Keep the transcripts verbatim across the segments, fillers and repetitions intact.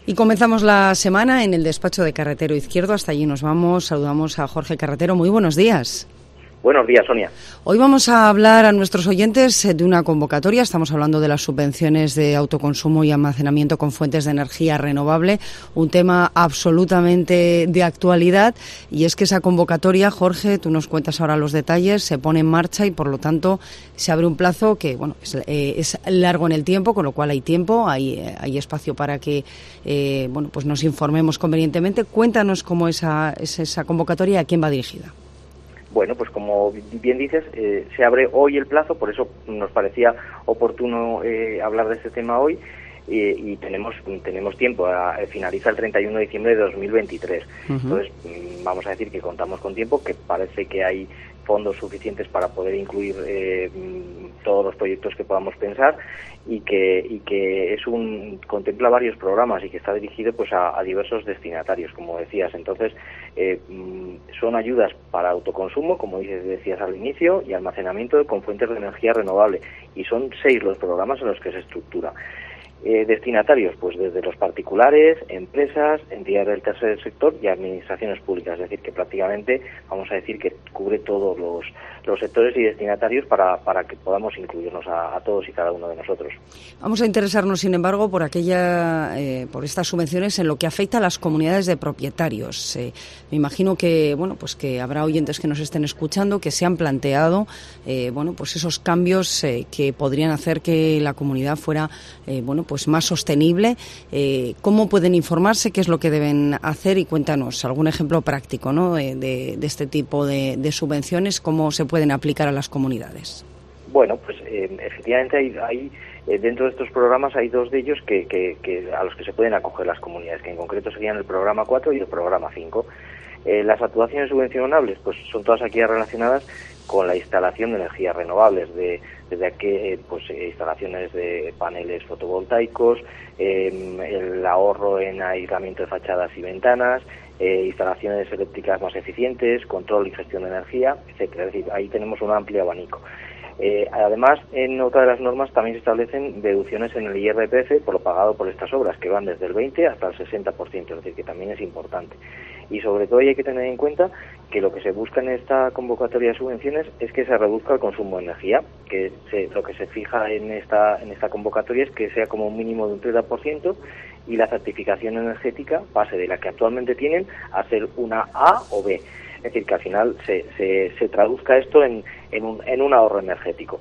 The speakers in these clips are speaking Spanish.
Y comenzamos la semana en el despacho de Carretero Izquierdo. Hasta allí nos vamos. Saludamos a Jorge Carretero. Muy buenos días. Buenos días, Sonia. Hoy vamos a hablar a nuestros oyentes de una convocatoria. Estamos hablando de las subvenciones de autoconsumo y almacenamiento con fuentes de energía renovable, un tema absolutamente de actualidad. Y es que esa convocatoria, Jorge, tú nos cuentas ahora los detalles, se pone en marcha y por lo tanto se abre un plazo que bueno es, eh, es largo en el tiempo, con lo cual hay tiempo, hay, eh, hay espacio para que eh, bueno pues nos informemos convenientemente. Cuéntanos cómo esa, es esa convocatoria y a quién va dirigida. Bueno, pues como bien dices, eh, se abre hoy el plazo, por eso nos parecía oportuno eh, hablar de este tema hoy eh, y tenemos tenemos tiempo, a, a finaliza el treinta y uno de diciembre de dos mil veintitrés. Uh-huh. Entonces, vamos a decir que contamos con tiempo, que parece que hay fondos suficientes para poder incluir eh, todos los proyectos que podamos pensar y que y que es un contempla varios programas y que está dirigido pues a, a diversos destinatarios, como decías. Entonces eh, son ayudas para autoconsumo, como dices, decías al inicio, y almacenamiento con fuentes de energía renovable, y son seis los programas en los que se estructura. Eh, destinatarios, pues desde los particulares, empresas, entidades del tercer sector y administraciones públicas, es decir, que prácticamente vamos a decir que cubre todos los, los sectores y destinatarios para, para que podamos incluirnos a, a todos y cada uno de nosotros. Vamos a interesarnos, sin embargo, por aquella, eh, por estas subvenciones en lo que afecta a las comunidades de propietarios. Eh, me imagino que, bueno, pues que habrá oyentes que nos estén escuchando que se han planteado, eh, bueno, pues esos cambios eh, que podrían hacer que la comunidad fuera, eh, bueno, pues pues más sostenible. Eh, ¿Cómo pueden informarse? ¿Qué es lo que deben hacer? Y cuéntanos algún ejemplo práctico, ¿no?, de, de, de este tipo de, de subvenciones, cómo se pueden aplicar a las comunidades. Bueno, pues eh, efectivamente hay, hay eh, dentro de estos programas hay dos de ellos que, que, que a los que se pueden acoger las comunidades, que en concreto serían el programa cuatro y el programa cinco. Eh, las actuaciones subvencionables pues son todas aquellas relacionadas con la instalación de energías renovables, de, desde aquí, eh, pues eh, instalaciones de paneles fotovoltaicos, eh, el ahorro en aislamiento de fachadas y ventanas, eh, instalaciones eléctricas más eficientes, control y gestión de energía, etcétera. Es decir, ahí tenemos un amplio abanico. Eh, además, en otra de las normas también se establecen deducciones en el I R P F por lo pagado por estas obras, que van desde el veinte hasta el sesenta por ciento, es decir, que también es importante. Y sobre todo hay que tener en cuenta que lo que se busca en esta convocatoria de subvenciones es que se reduzca el consumo de energía, que se, lo que se fija en esta en esta convocatoria es que sea como un mínimo de un treinta por ciento y la certificación energética pase de la que actualmente tienen a ser una A o B. Es decir, que al final se, se, se traduzca esto en, en, un, en un ahorro energético.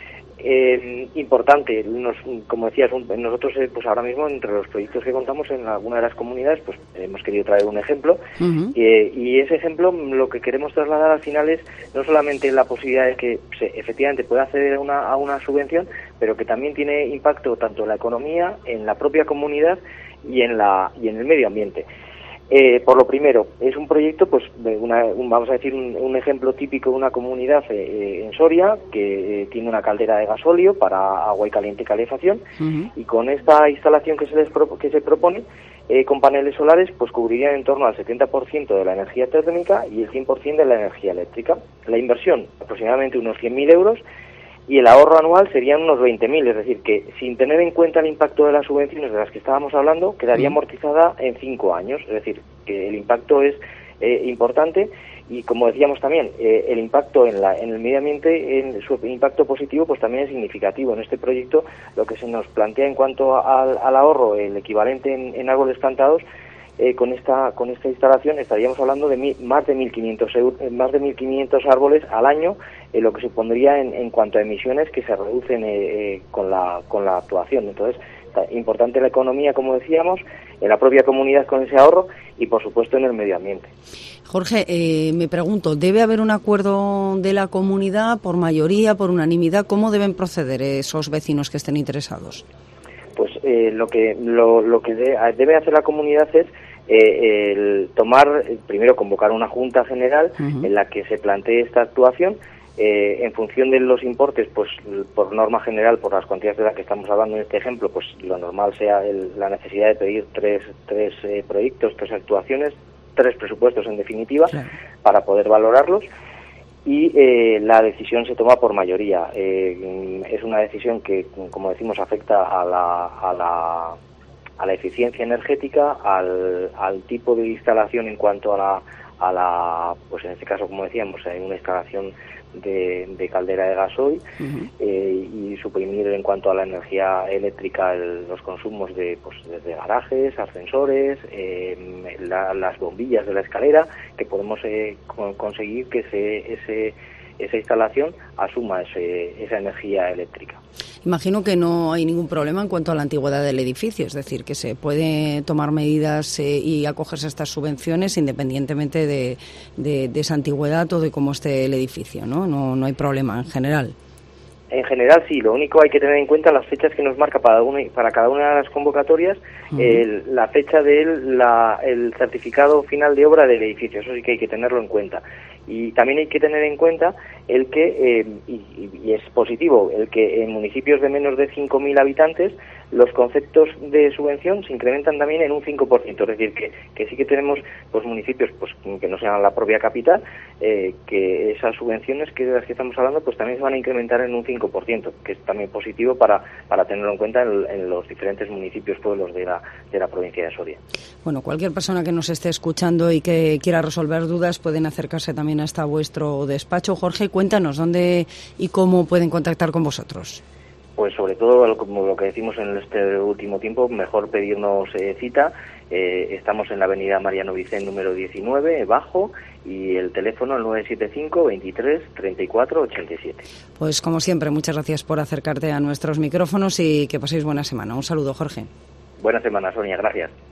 Eh, importante, nos, como decías, un, nosotros eh, pues ahora mismo entre los proyectos que contamos en alguna de las comunidades, pues hemos querido traer un ejemplo. Uh-huh. eh, y ese ejemplo lo que queremos trasladar al final es no solamente la posibilidad de que se, efectivamente pueda acceder a una, a una subvención, pero que también tiene impacto tanto en la economía, en la propia comunidad y en la y en el medio ambiente. Eh, por lo primero, es un proyecto, pues de una, un, vamos a decir, un, un ejemplo típico de una comunidad eh, en Soria que eh, tiene una caldera de gasóleo para agua y caliente y calefacción, uh-huh. y con esta instalación que se les pro, que se propone, eh, con paneles solares, pues cubrirían en torno al setenta por ciento de la energía térmica y el cien por ciento de la energía eléctrica. La inversión, aproximadamente unos cien mil euros, y el ahorro anual serían unos veinte mil, es decir, que sin tener en cuenta el impacto de las subvenciones de las que estábamos hablando, quedaría amortizada en cinco años, es decir, que el impacto es eh, importante y, como decíamos también, eh, el impacto en, la, en el medio ambiente, en su impacto positivo, pues también es significativo. En este proyecto lo que se nos plantea en cuanto a, al, al ahorro, el equivalente en, en árboles plantados, Eh, con esta con esta instalación estaríamos hablando de mi, más de mil quinientos euros, más de mil quinientos árboles al año, eh, lo que supondría en, en cuanto a emisiones que se reducen eh, eh, con la con la actuación. Entonces, importante la economía, como decíamos, en la propia comunidad con ese ahorro y, por supuesto, en el medio ambiente. Jorge, eh, me pregunto, ¿debe haber un acuerdo de la comunidad por mayoría, por unanimidad? ¿Cómo deben proceder esos vecinos que estén interesados? Pues eh, lo que lo, lo que de, debe hacer la comunidad es eh, el tomar, primero convocar una junta general uh-huh. en la que se plantee esta actuación. Eh, en función de los importes, pues por norma general, por las cuantías de las que estamos hablando en este ejemplo, pues lo normal sea el, la necesidad de pedir tres, tres eh, proyectos, tres actuaciones, tres presupuestos en definitiva, claro, para poder valorarlos. Y eh, la decisión se toma por mayoría. Eh, es una decisión que, como decimos, afecta a la, a la a la eficiencia energética, al, al tipo de instalación en cuanto a la, a la, pues en este caso, como decíamos, hay una instalación de, de caldera de gasoil, uh-huh. eh, y suprimir en cuanto a la energía eléctrica el, los consumos de, pues, desde garajes, ascensores, eh, la, las bombillas de la escalera, que podemos eh, conseguir que ese, ese esa instalación asuma ese, esa energía eléctrica. Imagino que no hay ningún problema en cuanto a la antigüedad del edificio, es decir, que se puede tomar medidas eh, y acogerse a estas subvenciones independientemente de, de, de esa antigüedad o de cómo esté el edificio, ¿no? No, no hay problema en general. En general sí, lo único hay que tener en cuenta las fechas que nos marca para, una, para cada una de las convocatorias, uh-huh. el, la fecha del la, el certificado final de obra del edificio, eso sí que hay que tenerlo en cuenta. Y también hay que tener en cuenta el que, eh, y, y es positivo, el que en municipios de menos de cinco mil habitantes los conceptos de subvención se incrementan también en un cinco por ciento, es decir, que, que sí que tenemos pues municipios pues que no sean la propia capital, eh, que esas subvenciones que de las que estamos hablando pues también se van a incrementar en un cinco por ciento, que es también positivo para, para tenerlo en cuenta en, en los diferentes municipios, pueblos de la, de la provincia de Soria. Bueno, cualquier persona que nos esté escuchando y que quiera resolver dudas pueden acercarse también hasta vuestro despacho. Jorge, cuéntanos dónde y cómo pueden contactar con vosotros. Pues sobre todo, como lo que decimos en este último tiempo, mejor pedirnos eh, cita. Eh, estamos en la avenida Mariano Vicent número diecinueve, bajo, y el teléfono el nueve siete cinco, veintitrés, treinta y cuatro, ochenta y siete. Pues como siempre, muchas gracias por acercarte a nuestros micrófonos y que paséis buena semana. Un saludo, Jorge. Buena semana, Sonia, gracias.